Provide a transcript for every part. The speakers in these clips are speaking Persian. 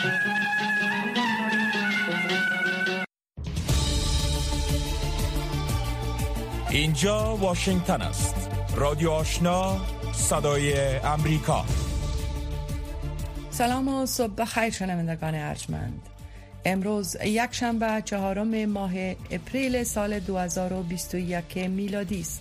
اینجا واشنگتن است. رادیو آشنا، صدای امریکا. سلام و صبح بخیر شنوندگان ارجمند. امروز یک شنبه 4 ماه اپریل سال 2021 میلادی است.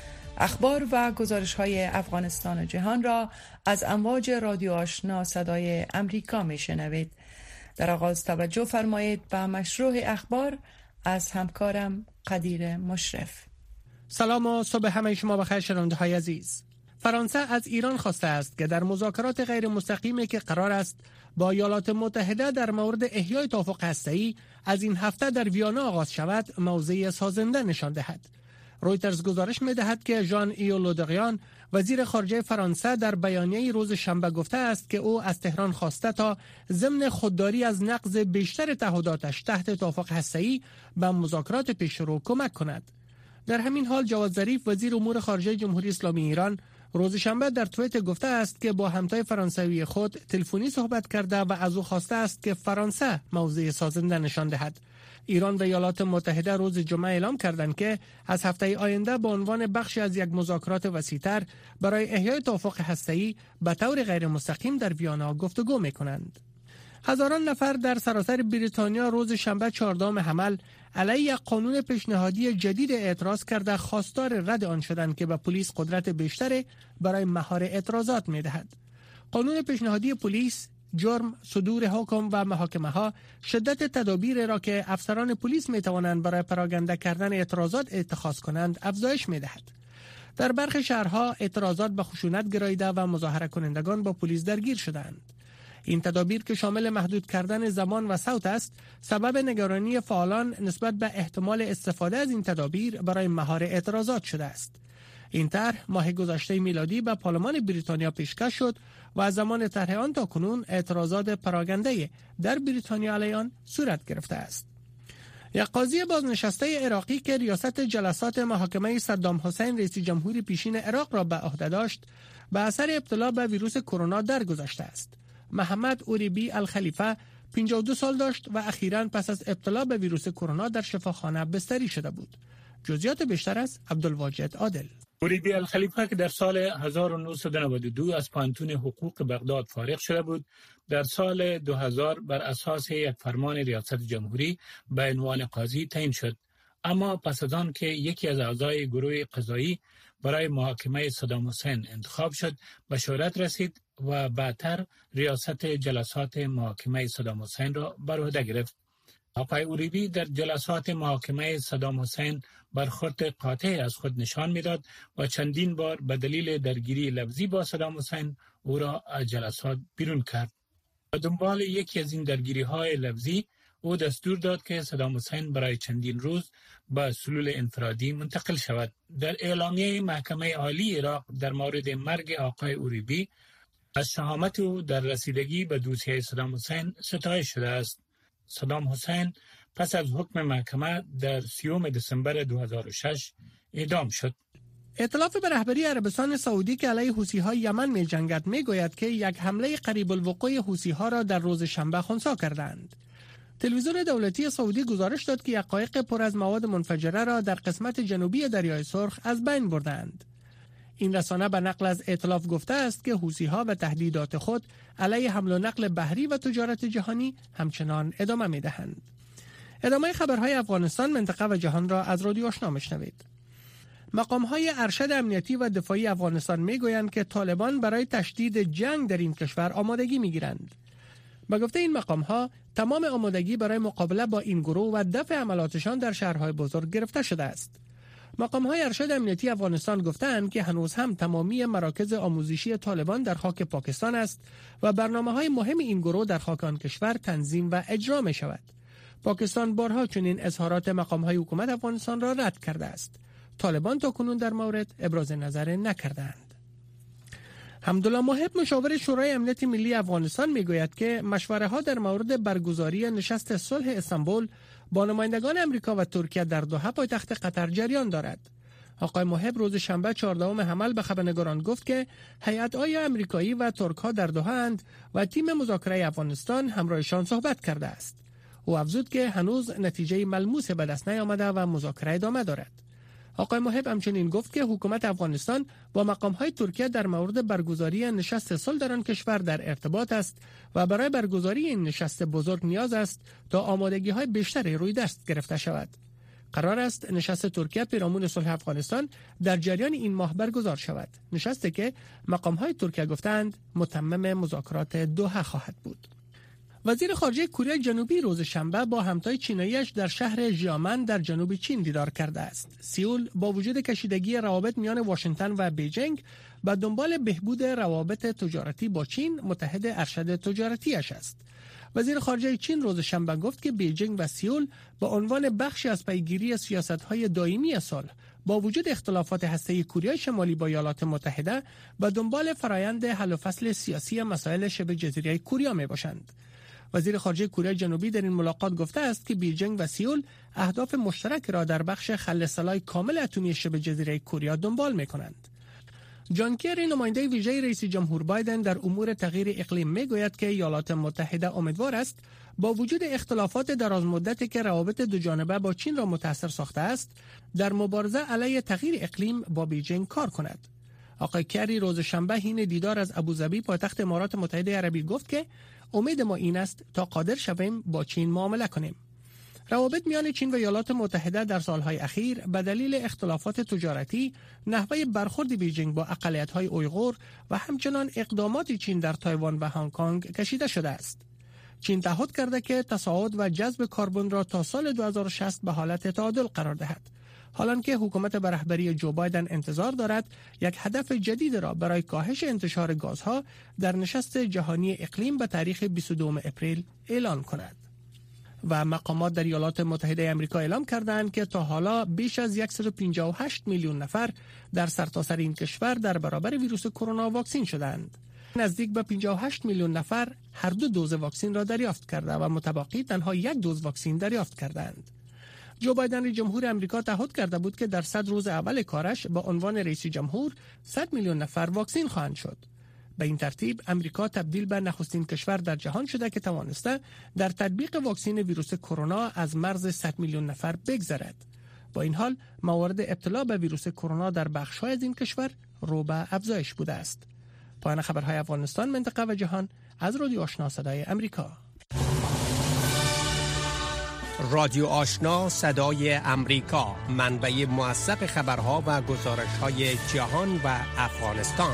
اخبار و گزارش‌های افغانستان و جهان را از امواج رادیو آشنا صدای امریکا میشنوید. در آغاز توجه فرمایید به مشروع اخبار از همکارم قدیر مشرف. سلام و صبح همه شما بخیر شنونده‌های عزیز. فرانسه از ایران خواسته است که در مذاکرات غیر مستقیمی که قرار است با ایالات متحده در مورد احیای توافق هسته‌ای از این هفته در ویانا آغاز شود موضع سازنده نشان دهد. رویترز گزارش می‌دهد که ژان ایو لو دریان وزیر خارجه فرانسه در بیانیه روز شنبه گفته است که او از تهران خواسته تا ضمن خودداری از نقض بیشتر تعهداتش تحت توافق هسته‌ای به مذاکرات پیشرو کمک کند. در همین حال جواد ظریف وزیر امور خارجه جمهوری اسلامی ایران روز شنبه در توییتر گفته است که با همتای فرانسوی خود تلفنی صحبت کرده و از او خواسته است که فرانسه موضع سازنده نشان دهد. ایران و ایالات متحده روز جمعه اعلام کردند که از هفته آینده به عنوان بخشی از یک مذاکرات وسیع‌تر برای احیای توافق هسته‌ای به طور غیر مستقیم در ویانا گفتگو می‌کنند. هزاران نفر در سراسر بریتانیا روز شنبه 14 حمل علیه قانون پیشنهادی جدید اعتراض کرده خواستار رد آن شدند که به پلیس قدرت بیشتر برای مهار اعتراضات می‌دهد. قانون پیشنهادی پلیس جرم، صدور حکم و محاکمه ها شدت تدابیر را که افسران پلیس می توانند برای پراگنده کردن اعتراضات اتخاذ کنند افزایش می دهد. در برخی شهرها اعتراضات به خشونت گراییده و مظاهره کنندگان با پلیس درگیر شدند. این تدابیر که شامل محدود کردن زمان و صوت است، سبب نگرانی فعالان نسبت به احتمال استفاده از این تدابیر برای مهار اعتراضات شده است. این طرح ماه گذشته میلادی به پارلمان بریتانیا پیشکش شد و از زمان طرح آن تا کنون اعتراضات پراگنده در بریتانیا علیه آن صورت گرفته است. یک قاضی بازنشسته عراقی که ریاست جلسات محاکمه صدام حسین رئیس جمهوری پیشین عراق را به عهده داشت، به اثر ابتلا به ویروس کرونا درگذشته است. محمد اوریبی الخلیفه 52 سال داشت و اخیراً پس از ابتلا به ویروس کرونا در شفاخانه بستری شده بود. جزئیات بیشتر از عبدالواجد عادل. اوریبی الخلیفه که در سال 1992 از پانتون حقوق بغداد فارغ شده بود، در سال 2000 بر اساس یک فرمان ریاست جمهوری به عنوان قاضی تعیین شد. اما پس از آن که یکی از اعضای گروه قضایی برای محاکمه صدام حسین انتخاب شد، به شهرت رسید و بعدتر ریاست جلسات محاکمه صدام حسین را بر عهده گرفت. آقای اوریبی در جلسات محاکمه صدام حسین برخورد قاطع از خود نشان میداد و چندین بار به دلیل درگیری لفظی با صدام حسین او را از جلسات بیرون کرد. به دنبال یکی از این درگیری‌های لفظی او دستور داد که صدام حسین برای چندین روز به سلول انفرادی منتقل شود. در اعلامیه محکمه عالی عراق در مورد مرگ آقای اوریبی از شهامت او در رسیدگی به دوسیه صدام حسین ستایش شده است. صدام حسین پس از حکم محکمه در 30 دسامبر 2006 اعدام شد. ائتلاف به رهبری عربستان سعودی که علیه حوثی‌های یمن می‌جنگد می‌گوید که یک حمله قریب الوقوع حوثی‌ها را در روز شنبه خنثی کردند. تلویزیون دولتی سعودی گزارش داد که یک قایق پر از مواد منفجره را در قسمت جنوبی دریای سرخ از بین بردند. این رسانه به نقل از ائتلاف گفته است که حوثی‌ها به تهدیدات خود علیه حمل و نقل بحری و تجارت جهانی همچنان ادامه می‌دهند. ادامه خبرهای افغانستان، منطقه و جهان را از رادیو آشنا میشنوید. مقام‌های ارشد امنیتی و دفاعی افغانستان میگویند که طالبان برای تشدید جنگ در این کشور آمادگی میگیرند. به گفته این مقام‌ها تمام آمادگی برای مقابله با این گروه و دفع عملاتشان در شهرهای بزرگ گرفته شده است. مقام‌های ارشد امنیتی افغانستان گفتند که هنوز هم تمامی مراکز آموزشی طالبان در خاک پاکستان است و برنامه‌های مهم این گروه در خاک آن کشور تنظیم و اجرا می‌شود. پاکستان بارها چنین اظهارات مقام‌های حکومت افغانستان را رد کرده است. طالبان تا کنون در مورد ابراز نظر نکردند. حمدالله محب مشاور شورای امنیت ملی افغانستان میگوید که مشوره‌ها در مورد برگزاری نشست صلح استانبول با نمایندگان امریکا و ترکیه در دوحه پایتخت قطر جریان دارد. آقای محب روز شنبه 14 حمل به خبرنگاران گفت که هیئت‌های آمریکایی و ترک‌ها در دوحه اند و تیم مذاکره افغانستان همراهشان صحبت کرده است. او افزود که هنوز نتیجه ملموس به دست نیامده و مذاکره ادامه دارد. آقای محب همچنین گفت که حکومت افغانستان با مقام‌های ترکیه در مورد برگزاری نشست صلح در آن کشور در ارتباط است و برای برگزاری این نشست بزرگ نیاز است تا آمادگی‌های بیشتری روی دست گرفته شود. قرار است نشست ترکیه پیرامون صلح افغانستان در جریان این ماه برگزار شود. نشستی که مقام‌های ترکیه گفتند متمم مذاکرات دوحه خواهد بود. وزیر خارجه کره جنوبی روز شنبه با همتای چیناییش در شهر ژیامن در جنوب چین دیدار کرده است. سئول با وجود کشیدگی روابط میان واشنگتن و بیجینگ به دنبال بهبود روابط تجارتی با چین متحد ارشد تجارتیش است. وزیر خارجه چین روز شنبه گفت که بیجینگ و سئول با عنوان بخشی از پیگیری سیاست‌های دائمی صلح با وجود اختلافات هسته‌ای کره شمالی با ایالات متحده به دنبال فرایند حل و فصل سیاسی مسائل شبه جزیره کره میباشند. وزیر خارجه کره جنوبی در این ملاقات گفته است که بیجینگ و سئول اهداف مشترک را در بخش خل سلاح کامل اتمی شبه جزیره کره دنبال می‌کنند. جان کری نماینده ویژه رئیس جمهور بایدن در امور تغییر اقلیم میگوید که ایالات متحده امیدوار است با وجود اختلافات درازمدتی که روابط دو جانبه با چین را متاثر ساخته است در مبارزه علیه تغییر اقلیم با بیجینگ کار کند. آقای کری روز شنبه حین دیدار از ابوظبی پایتخت امارات متحده عربی گفت که امید ما این است تا قادر شویم با چین معامله کنیم. روابط میان چین و ایالات متحده در سالهای اخیر به دلیل اختلافات تجارتی، نحوه برخورد بیجینگ با اقلیت‌های اویغور و همچنان اقدامات چین در تایوان و هنگ کنگ کشیده شده است. چین تعهد کرده که تصاعد و جذب کربن را تا سال 2060 به حالت تعادل قرار دهد. حالانکه حکومت به رهبری جو بایدن انتظار دارد یک هدف جدید را برای کاهش انتشار گازها در نشست جهانی اقلیم به تاریخ 22 اپریل اعلان کند. و مقامات در ایالات متحده آمریکا اعلام کردند که تا حالا بیش از 158 میلیون نفر در سرتاسر این کشور در برابر ویروس کرونا واکسین شدند. نزدیک به 58 میلیون نفر هر دو دوز واکسین را دریافت کرده و متبقی تنها یک دوز واکسین دریافت کردند. جو بایدن رئیس جمهور آمریکا تعهد کرده بود که در 100 روز اول کارش با عنوان رئیس جمهور 100 میلیون نفر واکسین خواهند شد. به این ترتیب امریکا تبدیل به نخستین کشور در جهان شده که توانسته در تطبیق واکسین ویروس کرونا از مرز 100 میلیون نفر بگذرد. با این حال موارد ابتلا به ویروس کرونا در بخش‌های از این کشور رو به افزایش بوده است. پایان خبرهای افغانستان، منطقه و جهان از رادیو آشنا صدای امریکا. رادیو آشنا صدای امریکا، منبع موثق خبرها و گزارش‌های جهان و افغانستان.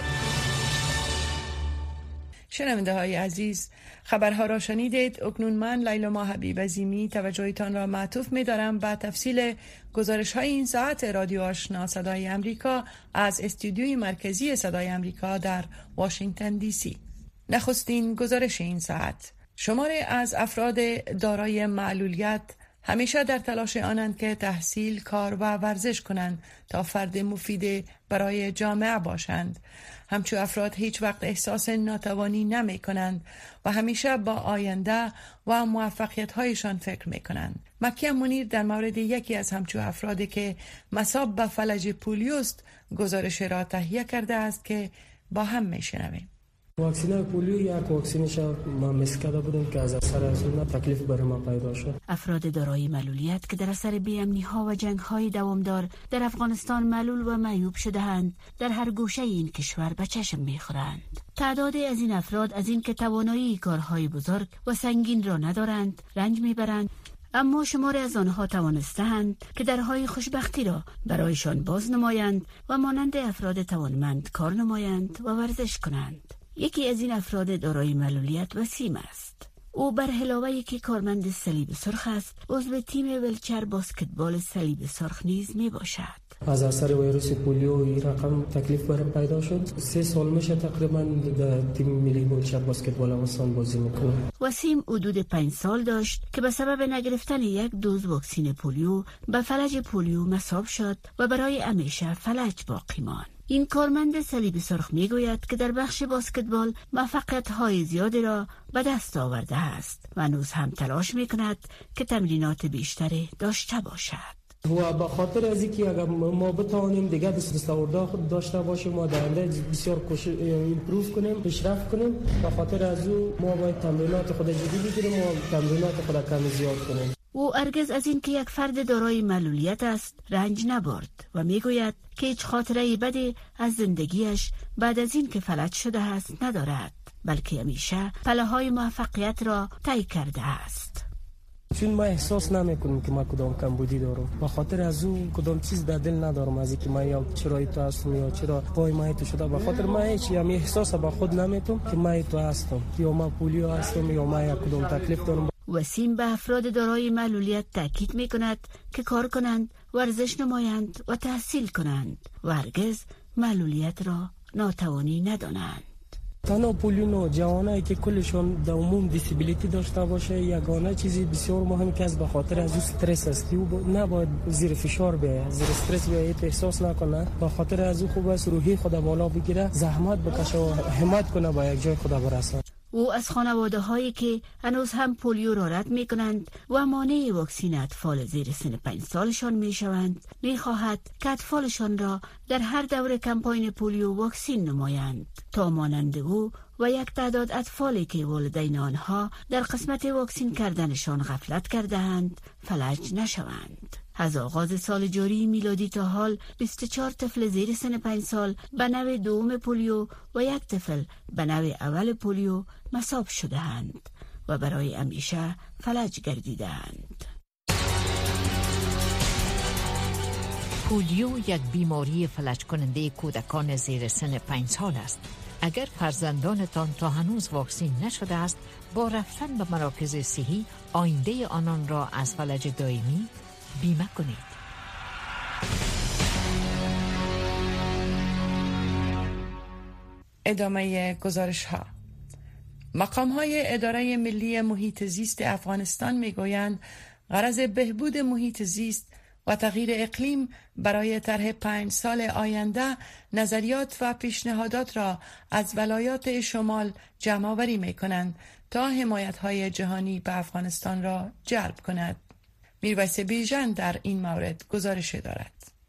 شنونده های عزیز، خبرها را شنیدید. اکنون من لیلا حبیب عظیمی توجهتان را معطوف می دارم به تفصیل گزارش های این ساعت رادیو آشنا صدای امریکا از استودیوی مرکزی صدای امریکا در واشنگتن دی سی. نخستین گزارش این ساعت: شماری از افراد دارای معلولیت همیشه در تلاش آنند که تحصیل، کار و ورزش کنند تا فرد مفید برای جامعه باشند. همچون افراد هیچ وقت احساس ناتوانی نمی کنند و همیشه با آینده و موفقیت هایشان فکر می کنند. مکی منیر در مورد یکی از همچون افرادی که مصاب به فلج پولیوست گزارش را تهیه کرده است که با هم می شنویم. واکسین پولیو یک واکسینش ما مس کرده بودیم که از اثر از اون تکلیف برای ما پیدا شد. افراد دارای معلولیت که در اثر بی‌امنی‌ها و جنگ‌های دوامدار در افغانستان معلول و معیوب شده‌اند در هر گوشه این کشور به چشم می‌خورند. تعدادی از این افراد از این که توانایی کارهای بزرگ و سنگین را ندارند رنج می‌برند، اما شماری از آنها توانستند که درهای خوشبختی را برایشان باز نمایند و مانند افراد توانمند کار نمایند و ورزش کنند. یکی از این افراد دارای معلولیت وسیم است. او برهلاوه یکی کارمند صلیب سرخ است، عضو تیم ولچر باسکتبال صلیب سرخ نیز می باشد. از اثر ویروس پولیو این رقم تکلیف برام پیدا شد. 3 سال میشه تقریبا در تیم ملی ولچر باسکتبال افغانستان بازی میکنه. وسیم حدود 5 سال داشت که به سبب نگرفتن یک دوز واکسن پولیو به فلج پولیو مصاب شد و برای همیشه فلج باقی ماند. این کارمند صلیب سرخ میگوید که در بخش باسکتبال موفقیت‌های زیادی را به دست آورده است و هنوز هم تلاش میکند که تمرینات بیشتری داشته باشد. و به خاطر از اینکه اگر ما بتوانیم دیگه دستاورد داشته باشیم و در آینده بسیار ایمپروو کنیم، پیشرفت کنیم، به خاطر از او ما باید تمرینات خود جدی بگیریم و تمرینات خود کم زیاد کنیم. او هرگز از این که یک فرد دارای معلولیت است رنج نبرد و میگوید که هیچ خاطره بدی از زندگیش بعد از این که فلج شده است ندارد، بلکه همیشه پله‌های موفقیت را طی کرده است. چون ما احساس نمیکنیم که ما کدام کمبودی دارم، به خاطر از او کدام چیز در دل ندارم از اینکه ما یا چرا تو هستم یا چرا پای ما تو شده، به خاطر ما هیچ احساس به خود نمیتونم که ما تو هستم یا ما پولیو هستم یا ما یا کدام تکلیف دارم. وسیم به افراد دارای معلولیت تاکید میکند که کار کنند، ورزش نمایند و تحصیل کنند و هرگز معلولیت را ناتوانی ندانند. تنها پولیو جوانایی که کلشون در عموم دیسیبیلیتی داشته باشه، یگانه چیزی بسیار مهم که از به خاطر از استرس است، او نباید زیر فشار بیاید، زیر استرس بیاید، احساس نکنه، به خاطر از او خوب است روحی خود بالا بگیره، زحمت بکشه و همت کنه با یک جای خود برسه. او از خانواده هایی که هنوز هم پولیو را رد می کنند و مانع واکسین اطفال زیر سن 5 سالشان می شوند می خواهد که اطفالشان را در هر دوره کمپاین پولیو واکسین نمایند تا مانند او و یک تعداد اطفالی که والدین آنها در قسمت واکسین کردنشان غفلت کرده‌اند فلج نشوند. از آغاز سال جاری میلادی تا حال 24 طفل زیر سن 5 سال به نوع دوم پولیو و یک طفل به نوع اول پولیو مصاب شده‌اند و برای همیشه فلج گردیدند. پولیو یک بیماری فلج کننده کودکان زیر سن 5 سال است. اگر فرزندانتان تا هنوز واکسین نشده است، با رفتن به مراکز صحی آینده آنان را از فلج دائمی بیمه کنید. ادامه گزارش ها. مقام های اداره ملی محیط زیست افغانستان می گویند غرض بهبود محیط زیست و تغییر اقلیم برای طرح 5 سال آینده نظریات و پیشنهادات را از ولایات شمال جمع آوری می کنند تا حمایت‌های جهانی به افغانستان را جلب کند. میرویس بیژن در این مورد گزارش دارد.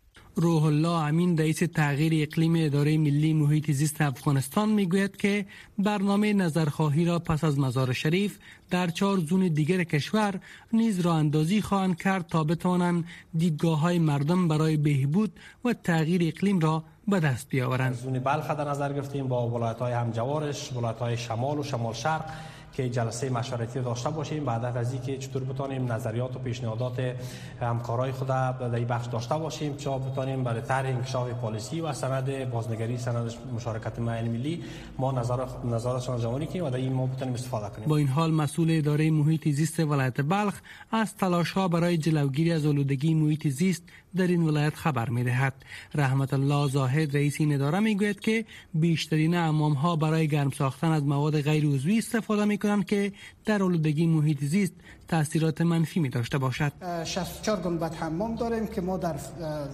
روح الله امین رئیس تغییر اقلیم اداره ملی محیط زیست افغانستان میگوید که برنامه نظرخواهی را پس از مزار شریف در 4 زون دیگر کشور نیز راه اندازی خواهند کرد تا بتوانند دیدگاه‌های مردم برای بهبود و تغییر اقلیم را به دست بیاورند. زون بلخ در نظر گرفتیم با ولایت‌های همجوارش، ولایت‌های شمال و شمال شرق که جلسه مشورتی داشته باشیم بعد از اینکه چطور بتونیم نظریات و پیشنهادات همکارای خود در این بخش داشته باشیم تا بتونیم برای طرح انکشاف پالیسی و سند بازنگری، سند مشارکت معین ملی ما نظارتشان جمع‌آوری کنیم و در این ما بتونیم استفاده کنیم. با این حال مسئول اداره محیط زیست ولایت بلخ از تلاش‌ها برای جلوگیری از آلودگی محیط زیست در این ولایت خبر می‌دهد. رحمت الله زاهد رئیس این اداره میگوید که بیشترین حمام‌ها برای گرم ساختن از مواد غیر عضوی استفاده می‌کنند که در آلودگی محیط زیست تاثیرات منفی می داشته باشد. 64 گنبد حمام داریم که ما در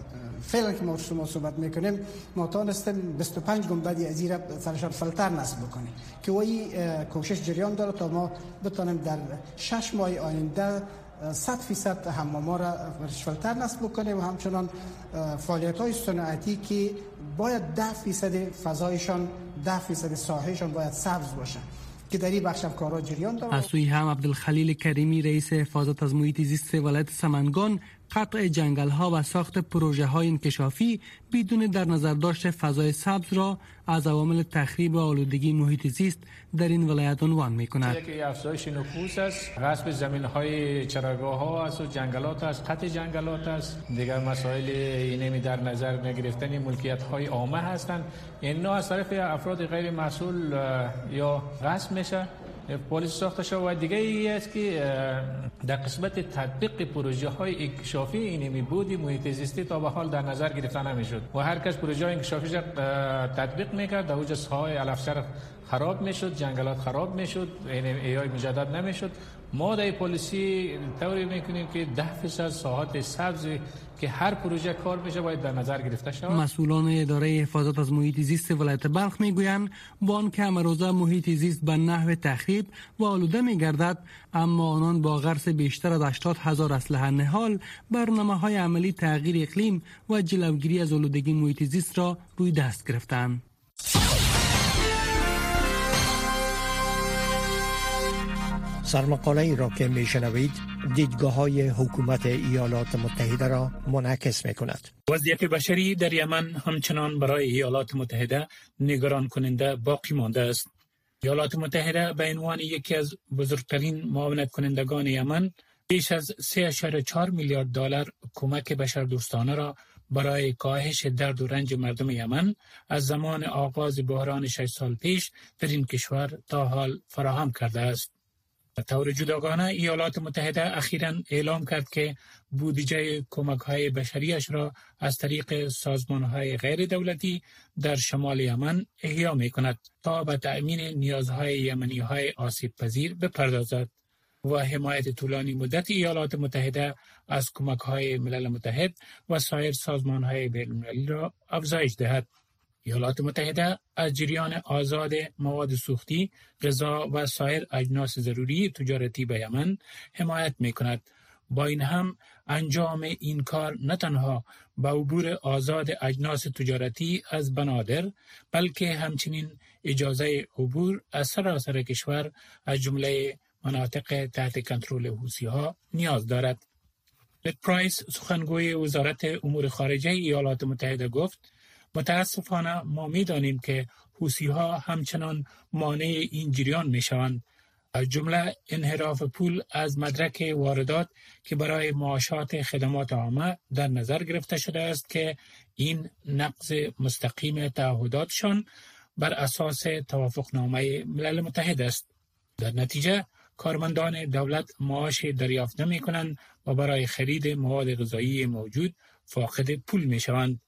فعلا که ما شما صحبت میکنیم ما تونستیم 25 گنبدی از این سرشان فلتر نصب بکنیم که وی کوشش جریان داره تا ما بتونیم در 6 ماه آینده 100% حمام‌ها را فلتر نصب بکنیم و همچنان فعالیت‌های صنعتی که باید 10% فضایشان 10% ساحهشان باید سبز باشه که در این بخش هم کارا جریان داره. از سوی هم عبدالخلیل کریمی رئیس حفاظت از محیط زیست ولایت سمنگان قطع جنگل‌ها و ساخت پروژه‌های انکشافی بدون در نظر داشت فضای سبز را از عوامل تخریب و آلودگی محیط زیست در این ولایت عنوان می‌کند. یکی افزایش نفوس است، غصب زمین‌های چراگاه‌ها است و جنگلات است، قطع جنگلات است. دیگر مسائل اینمی در نظر نگرفتن ملکیت‌های عامه هستند. اینا از طرف افراد غیر مسئول یا غصب میشه. پلیس ساخته شده و دیگه ای است که در قسمت تطبیق پروژه های انکشافی اینمی بودی محیط زیستی تا به حال در نظر گرفته نمیشد و هر کس پروژه انکشافی تطبیق میکرد در اوج ساحه علفشر خراب میشد، جنگلات خراب میشد، ایای مجدد نمیشد. ما در پالیسی طوری میکنیم که 10% ساحات سبز که هر پروژه کار میشه باید در نظر گرفته شود. مسئولان اداره حفاظت از محیط زیست ولایت بلخ میگویند با آنکه امروزه محیط زیست به نحو تخریب و آلوده میگردد، اما آنان با غرس بیشتر از 80,000 اسلحه نهال برنامه‌های عملی تغییر اقلیم و جلوگیری از آلودگی محیط زیست را روی دست گرفتند. سرمقاله ای را که میشنوید دیدگاه‌های حکومت ایالات متحده را منعکس می‌کند. وضعیت بشری در یمن همچنان برای ایالات متحده نگران کننده باقی مانده است. ایالات متحده به عنوان یکی از بزرگترین معاونت کنندگان یمن بیش از 3.4 میلیارد دلار کمک بشردوستانه را برای کاهش درد و رنج مردم یمن از زمان آغاز بحران 6 سال پیش در این کشور تا حال فراهم کرده است. به طور جداگانه ایالات متحده اخیراً اعلام کرد که بودجه کمک‌های بشریش را از طریق سازمان‌های غیر دولتی در شمال یمن احیا می‌کند تا به تأمین نیازهای یمنی‌های آسیب‌پذیر بپردازد و حمایت طولانی مدت ایالات متحده از کمک‌های ملل متحد و سایر سازمان‌های بین‌المللی را افزایش دهد. ایالات متحده از جریان آزاد مواد سوختی، غذا و سایر اجناس ضروری تجارتی به یمن حمایت می‌کند. با این هم انجام این کار نه تنها به عبور آزاد اجناس تجارتی از بنادر، بلکه همچنین اجازه عبور از سراسر کشور از جمله مناطق تحت کنترل حوثی‌ها نیاز دارد. نت پرایس سخنگوی وزارت امور خارجه ایالات متحده گفت: متاسفانه ما می‌دانیم که حوثی‌ها همچنان مانع این جریان می‌شوند، از جمله انحراف پول از مدرک واردات که برای معاشات خدمات عامه در نظر گرفته شده است که این نقض مستقیم تعهداتشان بر اساس توافقنامه ملل متحد است. در نتیجه کارمندان دولت معاش دریافت نمی‌کنند و برای خرید مواد غذایی موجود فاقد پول می‌شوند.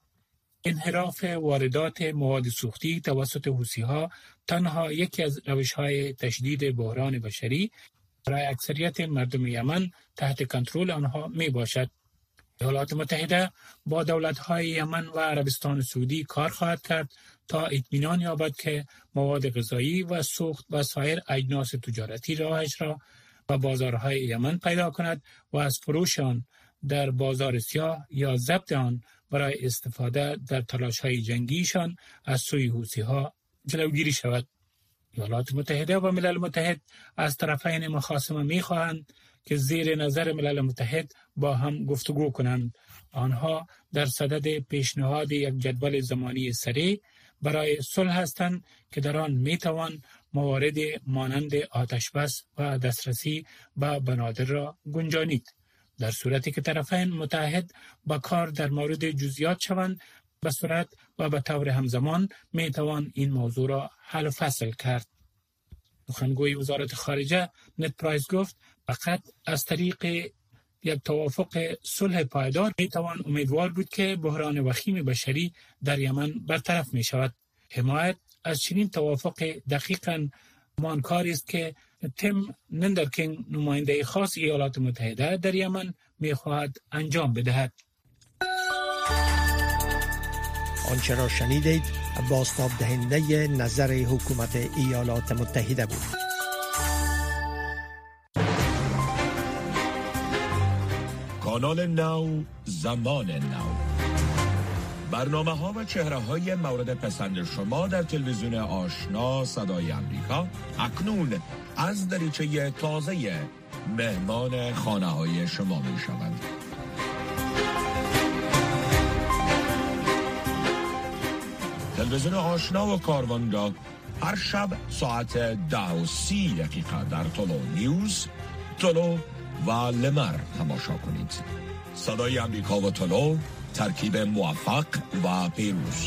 انحراف واردات مواد سوختی توسط حوثی‌ها تنها یکی از روش‌های تشدید بحران بشری برای اکثریت مردم یمن تحت کنترل آنها میباشد. ایالات متحده با دولت‌های یمن و عربستان سعودی کار خواهد کرد تا اطمینان یابد که مواد غذایی و سوخت و سایر اجناس تجارتی راهش را به بازارهای یمن پیدا کند و از فروش آن در بازار سیاه یا ضبط آن برای استفاده در تلاش‌های جنگیشان از سوی حوثی‌ها جلوگیری شود. ایالات متحده و ملل متحد از طرفین مخاصمه می‌خواهند که زیر نظر ملل متحد با هم گفتگو کنند. آنها در صدد پیشنهاد یک جدول زمانی سریع برای صلح هستند که در آن می‌توان موارد مانند آتش بس و دسترسی به بنادر را گنجانید. در صورتی که طرفین متحد با کار در مورد جزئیات شوند، به سرعت و به طور همزمان میتوان این موضوع را حل و فصل کرد. سخنگوی وزارت خارجه نت پرایس گفت: فقط از طریق یک توافق صلح پایدار میتوان امیدوار بود که بحران وخیم بشری در یمن برطرف می شود. حمایت از چنین توافق دقیقاً همان کاری است که تیم نندرکینگ نماینده خاص ایالات متحده در یمن می‌خواهد انجام بدهد. آنچه را شنیدید بازتاب دهنده نظر حکومت ایالات متحده بود. کانال نو، زمان نو، برنامه‌ها و چهره‌های مورد پسند شما در تلویزیون آشنا صدای امریکا اکنون از دریچه تازه مهمان خانه‌های شما می‌شوند. تلویزیون آشنا و کاروانگاه هر شب ساعت 10:30 در تولو نیوز، تولو و لمر تماشا کنید. صدای امریکا و تولو، ترکیب موفق و پیروز.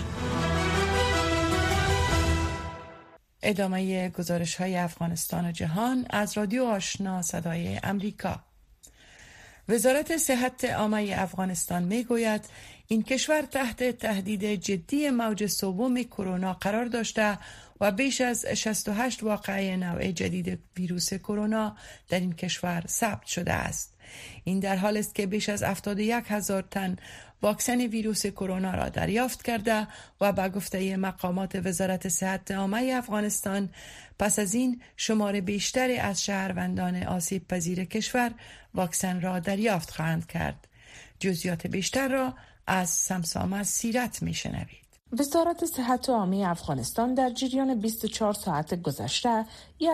ادامه گزارش‌های افغانستان و جهان از رادیو آشنا صدای امریکا. وزارت صحت عامه افغانستان میگوید این کشور تحت تهدید جدی موج سوم کرونا قرار داشته و بیش از 68 واقعه نوع جدید ویروس کرونا در این کشور ثبت شده است. این در حال است که بیش از 71,000 تن واکسن ویروس کرونا را دریافت کرده و به گفته مقامات وزارت صحت عامه افغانستان پس از این شمار بیشتری از شهروندان آسیب پذیر کشور واکسن را دریافت خواهند کرد. جزئیات بیشتر را از سمسام سیرت میشنوید. وزارت صحت عامه افغانستان در جریان 24 ساعت گذشته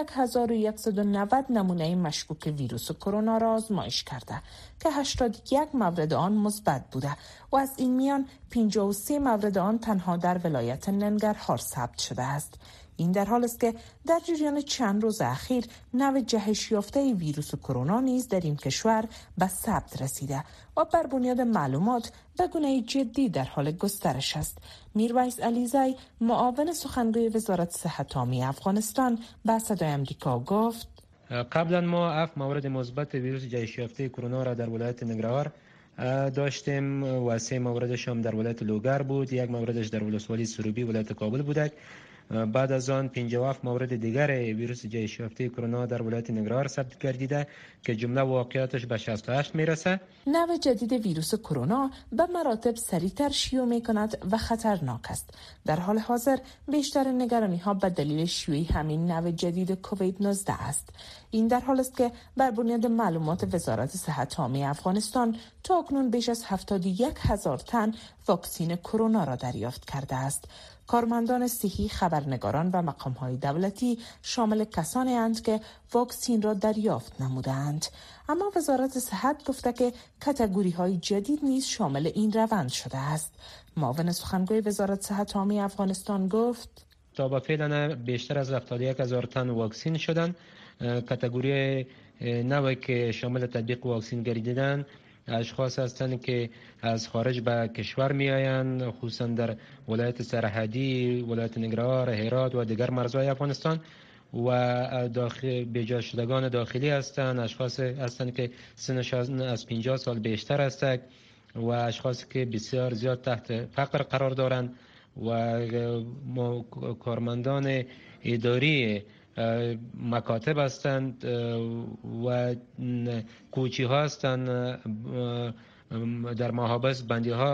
1190 نمونه مشکوک ویروس کرونا را آزمایش کرده که 81 مورد آن مثبت بوده و از این میان 53 مورد آن تنها در ولایت ننگرهار ثبت شده است. این در حال است که در جریان چند روز اخیر نوع جهش یافته ویروس کرونا نیز در این کشور به ثبت رسیده و بر بنیاد معلومات به گونه جدی در حال گسترش است. میرویس علیزی، معاون سخنگوی وزارت صحت عامه افغانستان، به صدای آمریکا گفت: قبلا ما 7 مورد مثبت ویروس جهش یافته کرونا را در ولایت ننگرهار داشتیم و 3 موردش هم در ولایت لوگر بود، 1 موردش در ولسوالی سروبی ولایت کابل بودک. بعد از آن 57 مورد دیگر ویروس جهش یافته کرونا در ولایت ننگرهار ثبت گردیده که جمله واقعیتش به 68 میرسه. نوع جدید ویروس کرونا به مراتب سریعتر شیوع میکند و خطرناک است. در حال حاضر بیشتر نگرانی ها به دلیل شیوع همین نوع جدید کووید 19 است. این در حال است که بر بنیاد معلومات وزارت صحت عامه افغانستان تا اکنون بیش از 71,000 تن واکسن کرونا را دریافت کرده است. کارمندان صحی، خبرنگاران و مقام‌های دولتی شامل کسانی اند که واکسن را دریافت نمودند. اما وزارت صحت گفته که کاتگوری‌های جدید نیز شامل این روند شده است. معاون سخنگوی وزارت صحت عامه افغانستان گفت: تا به فعلا بیشتر از 71,000 تن واکسن شدند. کاتگوری نوعی که شامل تطبیق واکسن گردیدند اشخاص هستند که از خارج به کشور می آیند، خصوصا در ولایت سرحدی، ولایت ننگرهار، هرات و دیگر مرزهای افغانستان و بیجا شدگان داخلی هستند، اشخاص هستند که سنشان از 50 سال بیشتر است و اشخاصی که بسیار زیاد تحت فقر قرار دارند و کارمندان اداری مکاتب هستند و کوچی ها هستند، در محابس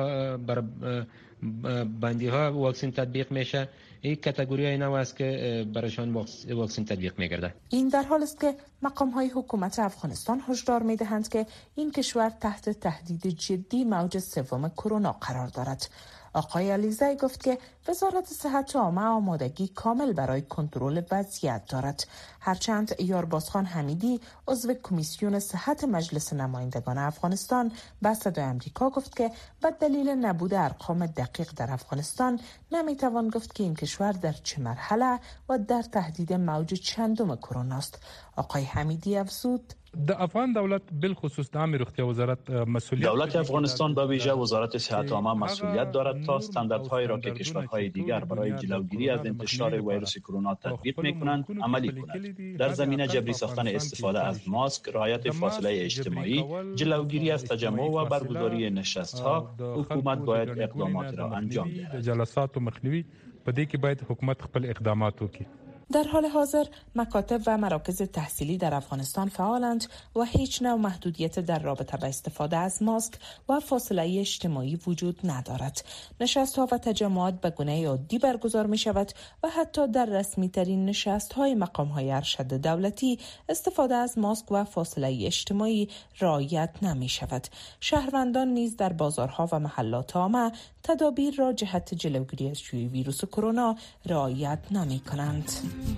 بندی ها واکسن تطبیق میشه. این کاتگوری های نو است که برایشان واکسن تطبیق میگرده. این در حال است که مقام های حکومت افغانستان هشدار میدهند که این کشور تحت تهدید جدی موج سوم کرونا قرار دارد. آقای علیزی گفت که وزارت صحت عامه آمادگی کامل برای کنترل وضعیت دارد. هرچند یاربازخان حمیدی، عضو کمیسیون صحت مجلس نمایندگان افغانستان، به صدای آمریکا گفت که به دلیل نبود ارقام دقیق در افغانستان نمیتوان گفت که این کشور در چه مرحله و در تهدید موج چندم کرونا است. آقای حمیدی افزود: د افغان دولت بالخصوص د عامه روغتیا وزارت مسئولیت دولت افغانستان به ویژه وزارت صحت عامه مسئولیت دارد تا استانداردهایی را که کشورهای دیگر برای جلوگیری از انتشار ویروس کرونا تطبیق می‌کنند عملی کند. در زمینه جبری ساختن استفاده از ماسک، رعایت فاصله اجتماعی، جلوگیری از تجمع و برگزاری نشست‌ها، حکومت باید اقدامات را انجام دهد. جلسات و مخنیوی په دې کې باید حکومت خپل اقدامات وکړي. در حال حاضر مکاتب و مراکز تحصیلی در افغانستان فعالند و هیچ نوع محدودیت در رابطه با استفاده از ماسک و فاصله اجتماعی وجود ندارد. نشست‌ها و تجمعات به گونه عادی برگزار می شود و حتی در رسمی ترین نشست‌های مقام‌های ارشد دولتی استفاده از ماسک و فاصله اجتماعی رعایت نمی شود. شهروندان نیز در بازارها و محلات عامه تدابیر را جهت جلوگیری از شیوع ویروس کرونا رعایت نمی کنند.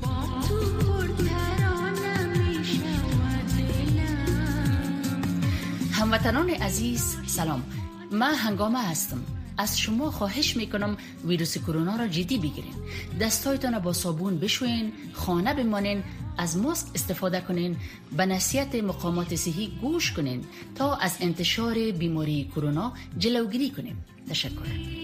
هموطنان عزیز سلام، من هنگامه هستم. از شما خواهش میکنم ویروس کرونا را جدی بگیرین. دستایتان را با صابون بشوین، خانه بمانین، از ماسک استفاده کنین، به نصیحت مقامات صحی گوش کنین تا از انتشار بیماری کرونا جلوگیری کنیم. تشکر.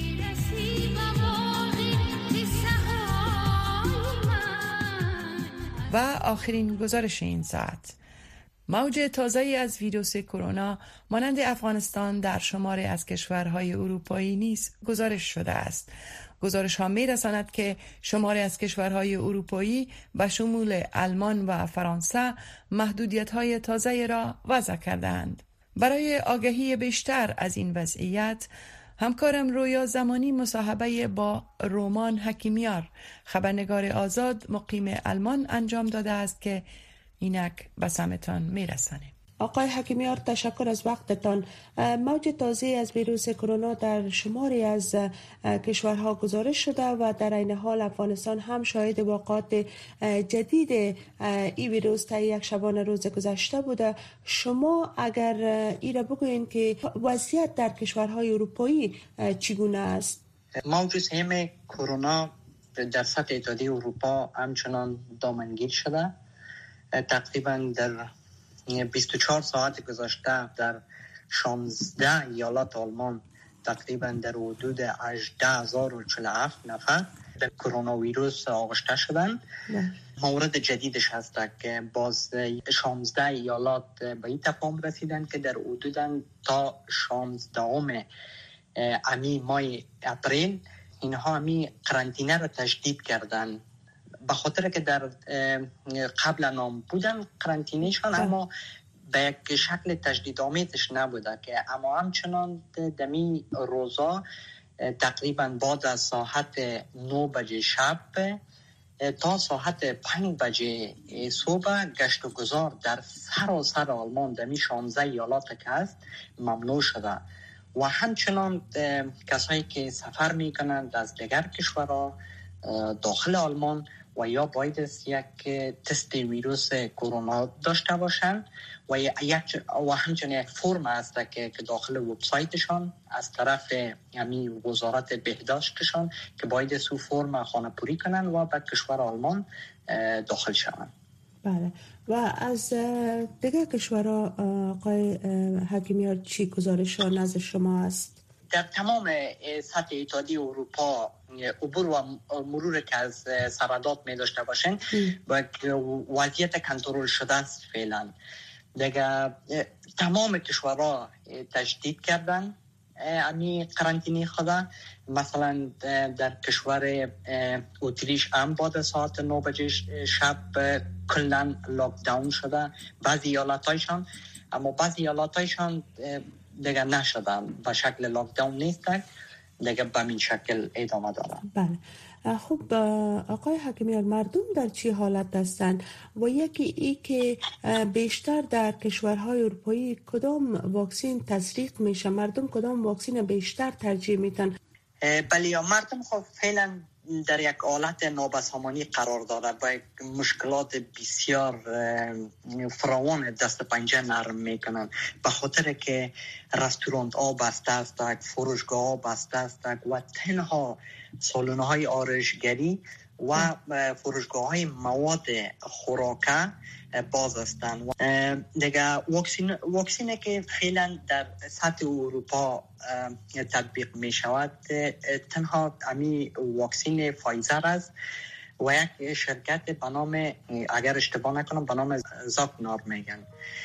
و آخرین گزارش این ساعت: موج تازه‌ای از ویروس کرونا مانند افغانستان در شماری از کشورهای اروپایی نیز گزارش شده است. گزارش ها می رساند که شماری از کشورهای اروپایی به شمول آلمان و فرانسه محدودیت های تازه را وضع کردند. برای آگاهی بیشتر از این وضعیت، همکارم رویا زمانی مصاحبه با رومان حکیمیار، خبرنگار آزاد مقیم آلمان انجام داده است که اینک به سمتان میرسانه. آقای حکیمیار، تشکر از وقتتان. موج تازه از ویروس کرونا در شماری از کشورها گزارش شده و در این حال افغانستان هم شاهد واقعات جدید این ویروس تا یک شبانه روز گذشته بوده. شما اگر این را بگوین که وضعیت در کشورهای اروپایی چگونه است؟ موج سوم کرونا در سطح اتحادیه اروپا همچنان دامنگیر شده. تقریبا در 24 ساعت گذشته در 16 ایالات آلمان تقریبا در حدود 18047 نفر به کرونا ویروس آغشته شدند. مورد جدیدش هست که باز 16 ایالات به این تفاهم رسیدن که در حدود تا 16 امی ماه اپریل اینها همی قرنطینه را تشدید کردن، به خاطر که در قبل نام بودن قرنطینه‌شان، اما به یک شکل تشدید آمیزش نبوده که اما همچنان دمی روزا تقریبا بعد از ساعت 9 بجه شب تا ساعت 5 بجه صبح گشت و گذار در سراسر آلمان دمی 16 ایالات که هست ممنوع شده و همچنان کسایی که سفر میکنند از دیگر کشورها داخل آلمان و یا باید یک تست ویروس کرونا داشته باشند و همچنین یک فرم هست که داخل وبسایتشان از طرف وزارت بهداشتشان که باید سو فرم خانه پوری کنند و به کشور آلمان داخل شوند. بله. و از دیگر کشورها آقای حکیمیار چی گزارش ها نزد شما است؟ در تمام سطح اتحادیه اروپا عبور و مرور که از سرحدات می داشته باشند و وضعیت کنترل شده است فعلا. دیگه تمام کشورها تشدید کردن امی قرنطینه خدا. مثلا در کشور اتریش هم بعد ساعت 9 بجه شب کلن لاکداون شده بعضی ایالاتایشان، اما بعضی ایالاتایشان دیگه نشدن به شکل لاکداون نیستن، دیگه به این شکل ادامه دارن. بله. خب آقای حکیمیار، مردم در چی حالت هستند و یکی ای که بیشتر در کشورهای اروپایی کدام واکسین تزریق میشه؟ مردم کدام واکسین بیشتر ترجیح میدن؟ بله، مردم خب فعلا در یک حالت نابسامانی قرار داره با مشکلات بسیار فراوان دست پنجه نرم میکنن، به خاطر که رستوران ها بسته است، فروشگاه ها بسته است و تنها سالن های آرایشگری و فروشگاه های مواد خوراکه باز هستند. دیگه واکسینی که فعلا در سطح اروپا تطبیق می شود تنها امی واکسین فایزر است و یک شرکت به نام، اگر اشتباه نکنم، به نام زاکنار میگن.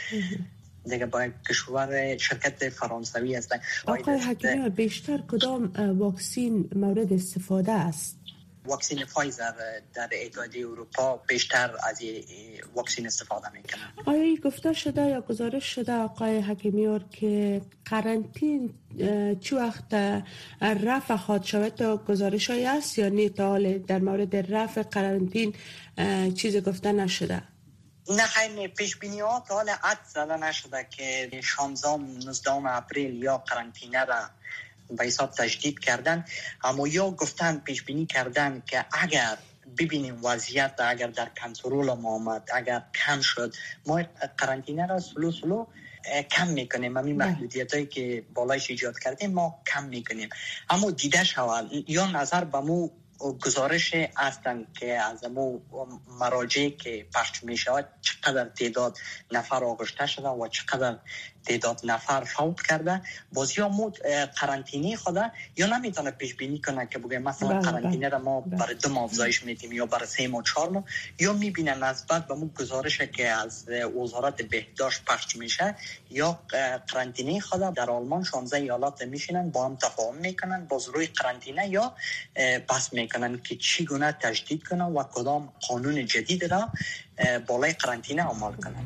دیگه با کشور شرکت فرانسوی است. آقای حکیمیار، بیشتر کدام واکسین مورد استفاده است؟ واکسین فایزر در اتحادیه اروپا بیشتر از واکسین استفاده میکنن. آیا گفته شده یا گزارش شده آقای حکیمیار که قرنطین چه وقت رفع خواهد شود؟ تا گزارش هایی است یا نه تا حال در مورد رفع قرنطین چیزی گفته نشده؟ نه خیلی پیش بینی ها تا حال عد زده نشده که 16-19 اپریل یا قرنطینه را به حساب تجدید کردن، اما یا گفتن پیش بینی کردن که اگر ببینیم وضعیت اگر در کنترل ما آمد، اگر کم شد، ما قرنطینه را سلو کم میکنیم. همین محدودیت هایی که بالایش ایجاد کردیم ما کم میکنیم، اما دیده شود یا نظر به مو گزارش هستند که از امو مراجع که پخش می شود چقدر تعداد نفر آغشته شده و چقدر تعداد نفر فوت کرده. باز یا مود قرنطینه خوده یا نمیتونه پیش بینی کنه که بگه مثلا قرنطینه را ما برای 2 ماه افزایش میدیم یا برای 3 ماه 4 ماه، یا میبینه نسبت به مو گزارش که از وزارت بهداشت پخش میشه یا قرنطینه خوده. در آلمان 16 ایالات میشینن با هم تفاهم میکنن، باز روی قرنطینه یا بحث میکنن که چگونه تجدید کنن و کدام قانون جدید را بالای قرنطینه عمل کنن.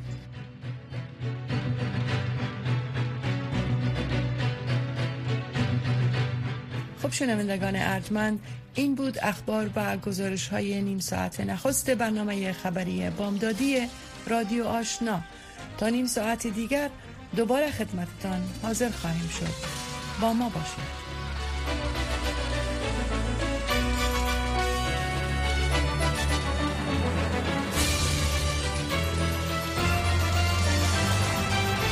خب شنوندگان ارجمند، این بود اخبار و گزارش های نیم ساعت نخست برنامه خبری بامدادی رادیو آشنا. تا نیم ساعت دیگر دوباره خدمتتان حاضر خواهیم شد. با ما باشید.